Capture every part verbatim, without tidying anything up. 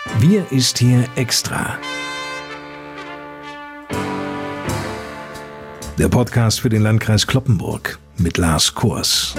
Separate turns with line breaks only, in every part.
Wir ist hier extra. Der Podcast für den Landkreis Cloppenburg mit Lars Kurs.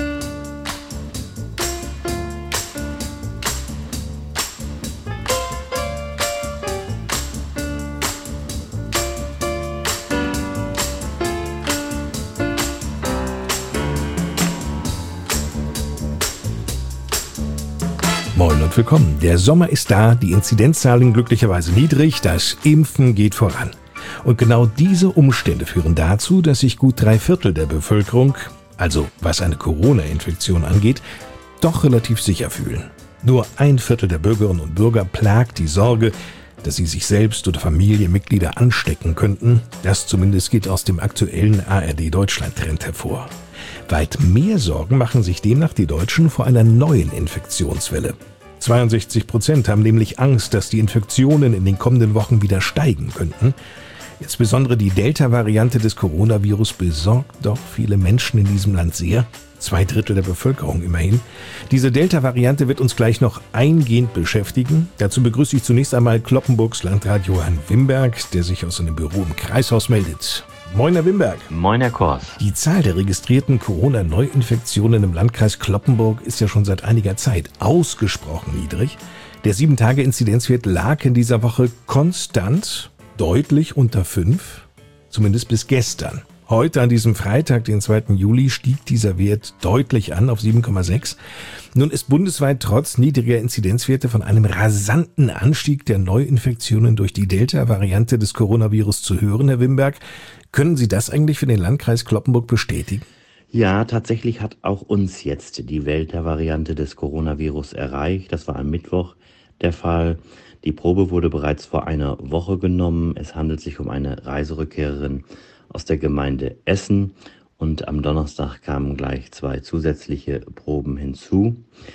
Moin und willkommen. Der Sommer ist da, die Inzidenzzahlen glücklicherweise niedrig, das Impfen geht voran. Und genau diese Umstände führen dazu, dass sich gut drei Viertel der Bevölkerung, also was eine Corona-Infektion angeht, doch relativ sicher fühlen. Nur ein Viertel der Bürgerinnen und Bürger plagt die Sorge, dass sie sich selbst oder Familienmitglieder anstecken könnten. Das zumindest geht aus dem aktuellen A R D-Deutschland-Trend hervor. Weit mehr Sorgen machen sich demnach die Deutschen vor einer neuen Infektionswelle. zweiundsechzig Prozent haben nämlich Angst, dass die Infektionen in den kommenden Wochen wieder steigen könnten. Insbesondere die Delta-Variante des Coronavirus besorgt doch viele Menschen in diesem Land sehr. Zwei Drittel der Bevölkerung immerhin. Diese Delta-Variante wird uns gleich noch eingehend beschäftigen. Dazu begrüße ich zunächst einmal Cloppenburgs Landrat Johann Wimberg, der sich aus seinem Büro im Kreishaus meldet. Moin, Herr Wimberg.
Moin, Herr Kors.
Die Zahl der registrierten Corona-Neuinfektionen im Landkreis Cloppenburg ist ja schon seit einiger Zeit ausgesprochen niedrig. Der sieben Tage Inzidenzwert lag in dieser Woche konstant deutlich unter fünf, zumindest bis gestern. Heute, an diesem Freitag, den zweiten Juli, stieg dieser Wert deutlich an auf sieben Komma sechs. Nun ist bundesweit trotz niedriger Inzidenzwerte von einem rasanten Anstieg der Neuinfektionen durch die Delta-Variante des Coronavirus zu hören, Herr Wimberg. Können Sie das eigentlich für den Landkreis Cloppenburg bestätigen?
Ja, tatsächlich hat auch uns jetzt die Delta-Variante des Coronavirus erreicht. Das war am Mittwoch der Fall. Die Probe wurde bereits vor einer Woche genommen. Es handelt sich um eine Reiserückkehrerin aus der Gemeinde Essen. Und am Donnerstag kamen gleich zwei zusätzliche Proben hinzu.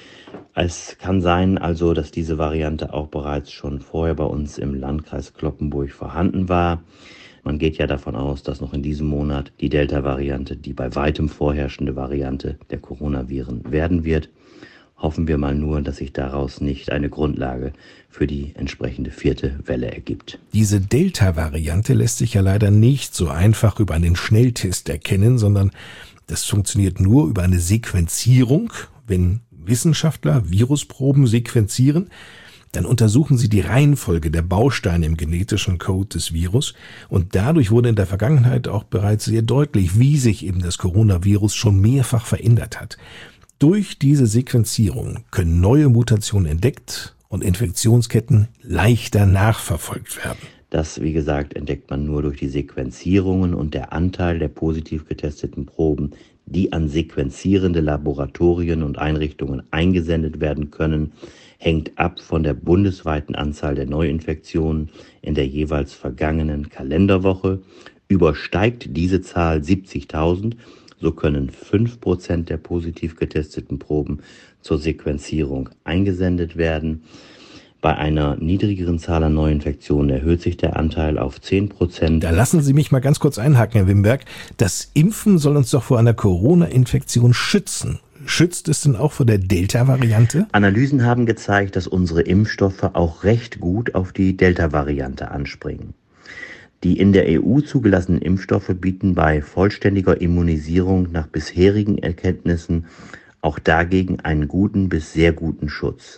Es kann sein also, dass diese Variante auch bereits schon vorher bei uns im Landkreis Cloppenburg vorhanden war. Man geht ja davon aus, dass noch in diesem Monat die Delta-Variante die bei weitem vorherrschende Variante der Coronaviren werden wird. Hoffen wir mal nur, dass sich daraus nicht eine Grundlage für die entsprechende vierte Welle ergibt.
Diese Delta-Variante lässt sich ja leider nicht so einfach über einen Schnelltest erkennen, sondern das funktioniert nur über eine Sequenzierung. Wenn Wissenschaftler Virusproben sequenzieren, dann untersuchen sie die Reihenfolge der Bausteine im genetischen Code des Virus und dadurch wurde in der Vergangenheit auch bereits sehr deutlich, wie sich eben das Coronavirus schon mehrfach verändert hat. Durch diese Sequenzierung können neue Mutationen entdeckt und Infektionsketten leichter nachverfolgt werden.
Das, wie gesagt, entdeckt man nur durch die Sequenzierungen und der Anteil der positiv getesteten Proben, die an sequenzierende Laboratorien und Einrichtungen eingesendet werden können, hängt ab von der bundesweiten Anzahl der Neuinfektionen in der jeweils vergangenen Kalenderwoche. Übersteigt diese Zahl siebzigtausend, so können fünf Prozent der positiv getesteten Proben zur Sequenzierung eingesendet werden. Bei einer niedrigeren Zahl an Neuinfektionen erhöht sich der Anteil auf zehn Prozent.
Da lassen Sie mich mal ganz kurz einhaken, Herr Wimberg. Das Impfen soll uns doch vor einer Corona-Infektion schützen. Schützt es denn auch vor der Delta-Variante?
Analysen haben gezeigt, dass unsere Impfstoffe auch recht gut auf die Delta-Variante anspringen. Die in der E U zugelassenen Impfstoffe bieten bei vollständiger Immunisierung nach bisherigen Erkenntnissen auch dagegen einen guten bis sehr guten Schutz.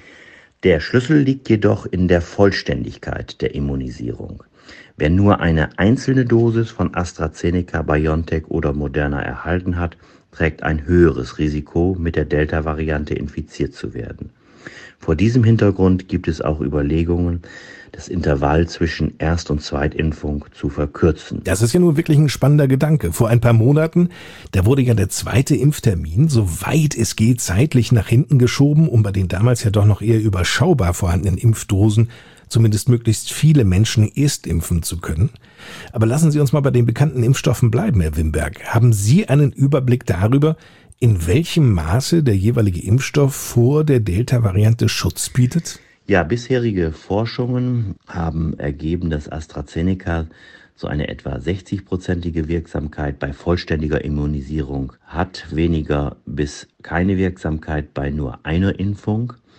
Der Schlüssel liegt jedoch in der Vollständigkeit der Immunisierung. Wer nur eine einzelne Dosis von AstraZeneca, BioNTech oder Moderna erhalten hat, trägt ein höheres Risiko, mit der Delta-Variante infiziert zu werden. Vor diesem Hintergrund gibt es auch Überlegungen, das Intervall zwischen Erst- und Zweitimpfung zu verkürzen.
Das ist ja nun wirklich ein spannender Gedanke. Vor ein paar Monaten, da wurde ja der zweite Impftermin, soweit es geht, zeitlich nach hinten geschoben, um bei den damals ja doch noch eher überschaubar vorhandenen Impfdosen zumindest möglichst viele Menschen erst impfen zu können. Aber lassen Sie uns mal bei den bekannten Impfstoffen bleiben, Herr Wimberg. Haben Sie einen Überblick darüber, in welchem Maße der jeweilige Impfstoff vor der Delta-Variante Schutz bietet?
Ja, bisherige Forschungen haben ergeben, dass AstraZeneca so eine etwa sechzig-prozentige Wirksamkeit bei vollständiger Immunisierung hat, weniger bis keine Wirksamkeit bei nur einer Impfung.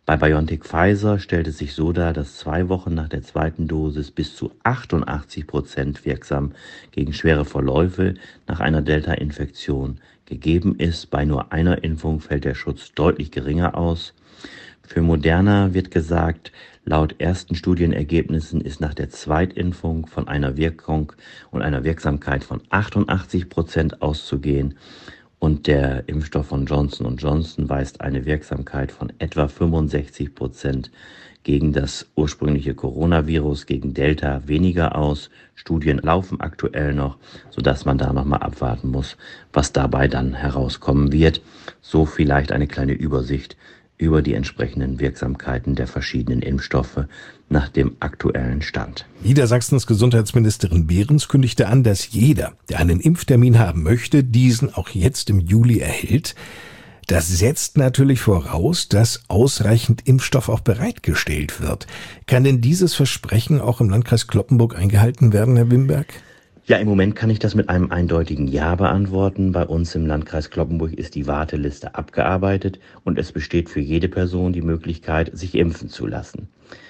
Bei BioNTech Pfizer stellt es sich so dar, dass zwei Wochen nach der zweiten Dosis bis zu achtundachtzig Prozent wirksam gegen schwere Verläufe nach einer Delta-Infektion gegeben ist. Bei nur einer Impfung fällt der Schutz deutlich geringer aus. Für Moderna wird gesagt, laut ersten Studienergebnissen ist nach der Zweitimpfung von einer Wirkung und einer Wirksamkeit von achtundachtzig Prozent auszugehen. Und der Impfstoff von Johnson und Johnson weist eine Wirksamkeit von etwa fünfundsechzig Prozent gegen das ursprüngliche Coronavirus, gegen Delta weniger aus. Studien laufen aktuell noch, sodass man da nochmal abwarten muss, was dabei dann herauskommen wird. So vielleicht eine kleine Übersicht über die entsprechenden Wirksamkeiten der verschiedenen Impfstoffe nach dem aktuellen Stand.
Niedersachsens Gesundheitsministerin Behrens kündigte an, dass jeder, der einen Impftermin haben möchte, diesen auch jetzt im Juli erhält. Das setzt natürlich voraus, dass ausreichend Impfstoff auch bereitgestellt wird. Kann denn dieses Versprechen auch im Landkreis Cloppenburg eingehalten werden, Herr Wimberg?
Ja, im Moment kann ich das mit einem eindeutigen Ja beantworten. Bei uns im Landkreis Cloppenburg ist die Warteliste abgearbeitet und es besteht für jede Person die Möglichkeit, sich impfen zu lassen.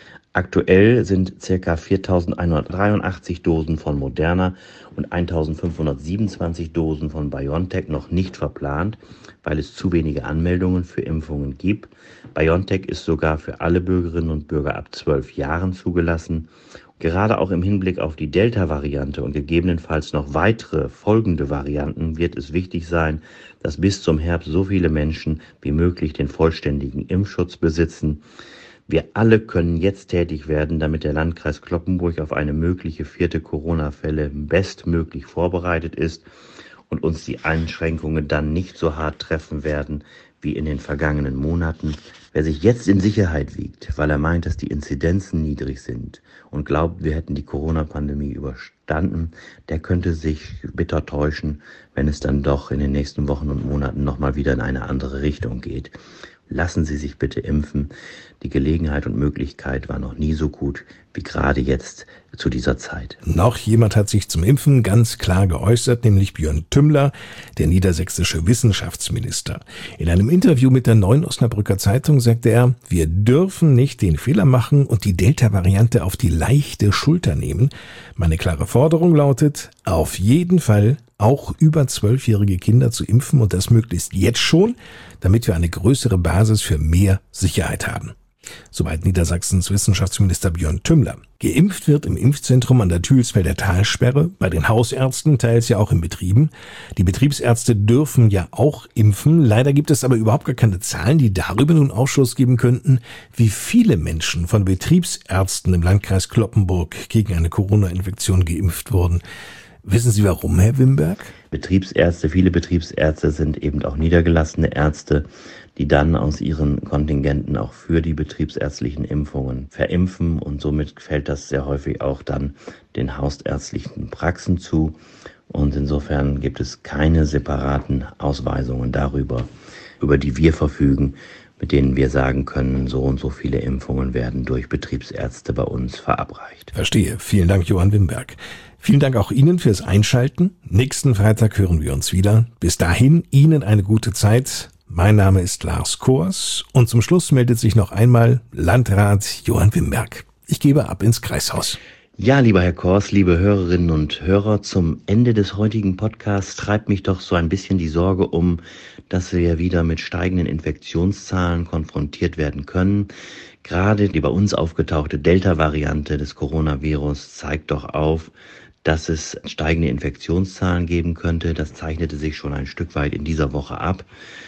Aktuell sind ca. viertausendeinhundertdreiundachtzig Dosen von Moderna und eintausendfünfhundertsiebenundzwanzig Dosen von BioNTech noch nicht verplant, weil es zu wenige Anmeldungen für Impfungen gibt. BioNTech ist sogar für alle Bürgerinnen und Bürger ab zwölf Jahren zugelassen. Gerade auch im Hinblick auf die Delta-Variante und gegebenenfalls noch weitere folgende Varianten wird es wichtig sein, dass bis zum Herbst so viele Menschen wie möglich den vollständigen Impfschutz besitzen. Wir alle können jetzt tätig werden, damit der Landkreis Cloppenburg auf eine mögliche vierte Corona-Fälle bestmöglich vorbereitet ist und uns die Einschränkungen dann nicht so hart treffen werden wie in den vergangenen Monaten. Wer sich jetzt in Sicherheit wiegt, weil er meint, dass die Inzidenzen niedrig sind und glaubt, wir hätten die Corona-Pandemie überstanden, der könnte sich bitter täuschen, wenn es dann doch in den nächsten Wochen und Monaten nochmal wieder in eine andere Richtung geht. Lassen Sie sich bitte impfen. Die Gelegenheit und Möglichkeit war noch nie so gut wie gerade jetzt zu dieser Zeit.
Noch jemand hat sich zum Impfen ganz klar geäußert, nämlich Björn Tümmler, der niedersächsische Wissenschaftsminister. In einem Interview mit der Neuen Osnabrücker Zeitung sagte er, wir dürfen nicht den Fehler machen und die Delta-Variante auf die leichte Schulter nehmen. Meine klare Forderung lautet, auf jeden Fall auch über zwölfjährige Kinder zu impfen und das möglichst jetzt schon, damit wir eine größere Basis für mehr Sicherheit haben. Soweit Niedersachsens Wissenschaftsminister Björn Tümmler. Geimpft wird im Impfzentrum an der Thülsfelder Talsperre, bei den Hausärzten, teils ja auch in Betrieben. Die Betriebsärzte dürfen ja auch impfen. Leider gibt es aber überhaupt gar keine Zahlen, die darüber nun Aufschluss geben könnten, wie viele Menschen von Betriebsärzten im Landkreis Cloppenburg gegen eine Corona-Infektion geimpft wurden. Wissen Sie warum, Herr Wimberg?
Betriebsärzte, viele Betriebsärzte sind eben auch niedergelassene Ärzte, die dann aus ihren Kontingenten auch für die betriebsärztlichen Impfungen verimpfen und somit fällt das sehr häufig auch dann den hausärztlichen Praxen zu und insofern gibt es keine separaten Ausweisungen darüber, über die wir verfügen, mit denen wir sagen können, so und so viele Impfungen werden durch Betriebsärzte bei uns verabreicht.
Verstehe. Vielen Dank, Johann Wimberg. Vielen Dank auch Ihnen fürs Einschalten. Nächsten Freitag hören wir uns wieder. Bis dahin Ihnen eine gute Zeit. Mein Name ist Lars Kors und zum Schluss meldet sich noch einmal Landrat Johann Wimberg. Ich gebe ab ins Kreishaus.
Ja, lieber Herr Kors, liebe Hörerinnen und Hörer, zum Ende des heutigen Podcasts treibt mich doch so ein bisschen die Sorge um, dass wir wieder mit steigenden Infektionszahlen konfrontiert werden können. Gerade die bei uns aufgetauchte Delta-Variante des Coronavirus zeigt doch auf, dass es steigende Infektionszahlen geben könnte. Das zeichnete sich schon ein Stück weit in dieser Woche ab.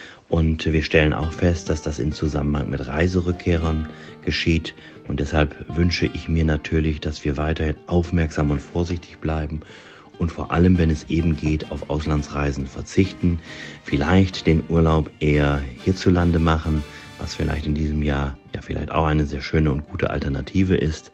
Und wir stellen auch fest, dass das in Zusammenhang mit Reiserückkehrern geschieht. Und deshalb wünsche ich mir natürlich, dass wir weiterhin aufmerksam und vorsichtig bleiben und vor allem, wenn es eben geht, auf Auslandsreisen verzichten. Vielleicht den Urlaub eher hierzulande machen, was vielleicht in diesem Jahr ja vielleicht auch eine sehr schöne und gute Alternative ist.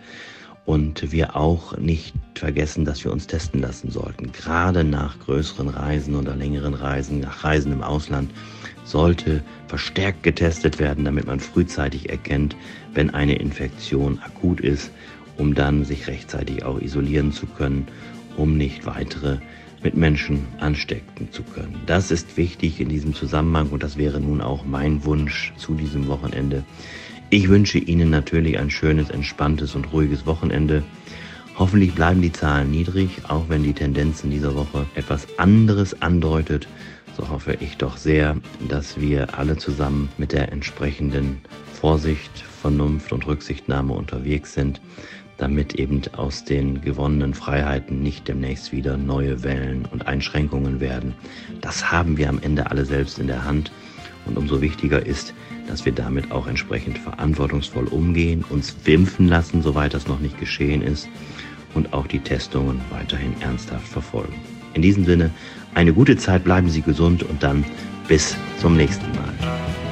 Und wir auch nicht vergessen, dass wir uns testen lassen sollten. Gerade nach größeren Reisen oder längeren Reisen, nach Reisen im Ausland, sollte verstärkt getestet werden, damit man frühzeitig erkennt, wenn eine Infektion akut ist, um dann sich rechtzeitig auch isolieren zu können, um nicht weitere mit Menschen anstecken zu können. Das ist wichtig in diesem Zusammenhang und das wäre nun auch mein Wunsch zu diesem Wochenende. Ich wünsche Ihnen natürlich ein schönes, entspanntes und ruhiges Wochenende. Hoffentlich bleiben die Zahlen niedrig, auch wenn die Tendenz in dieser Woche etwas anderes andeutet. So hoffe ich doch sehr, dass wir alle zusammen mit der entsprechenden Vorsicht, Vernunft und Rücksichtnahme unterwegs sind, damit eben aus den gewonnenen Freiheiten nicht demnächst wieder neue Wellen und Einschränkungen werden. Das haben wir am Ende alle selbst in der Hand. Und umso wichtiger ist, dass wir damit auch entsprechend verantwortungsvoll umgehen, uns impfen lassen, soweit das noch nicht geschehen ist, und auch die Testungen weiterhin ernsthaft verfolgen. In diesem Sinne, eine gute Zeit, bleiben Sie gesund und dann bis zum nächsten Mal.